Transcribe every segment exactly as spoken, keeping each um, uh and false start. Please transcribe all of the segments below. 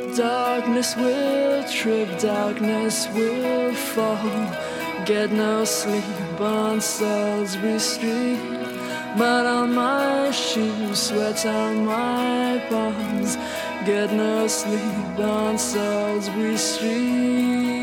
Darkness will trip, darkness will fall. Get no sleep on Salisbury Street. Mud on my shoes, sweat on my palms. Get no sleep on Salisbury Street.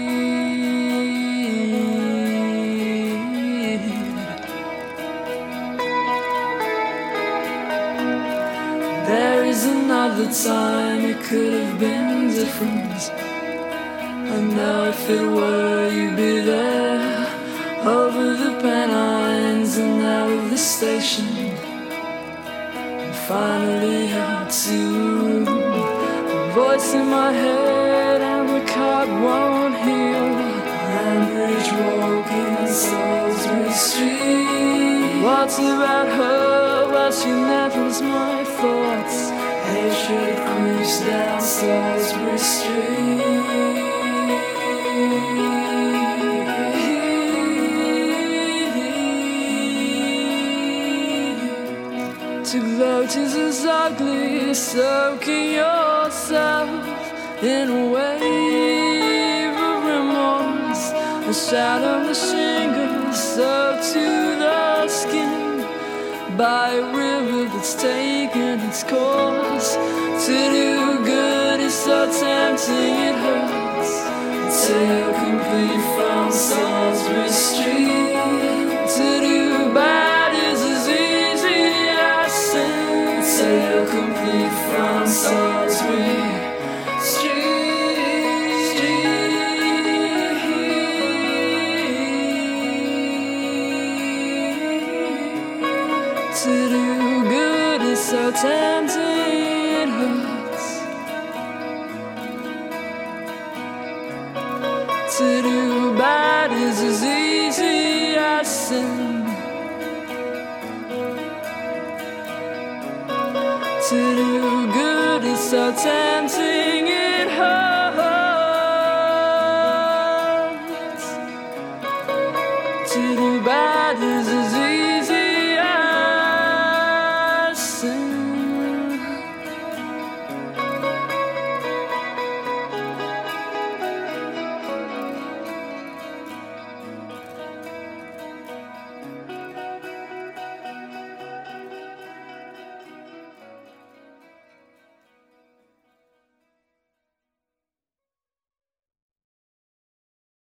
There is another time it could have been different. I know if it were, you'd be there, over the Pennines and out of the station, and finally out to the voice in my head, and the card won't heal. Lambridge walking Salisbury Street. What's about her? Well, she never's my thoughts. Hatred creeps down Salisbury Street. To gloat is as ugly as soaking yourself in a wave of remorse. A shadow, the shingles soaked to the skin by a river that's taken its course. To do good is so tempting it hurts. Until you're complete from Salisbury Street. To do bad is as easy as sin. Until you're complete from Salisbury Street. To do good is so tempting it hurts. To do bad is as easy as sin. To do good is so tempting it hurts. To do bad is as easy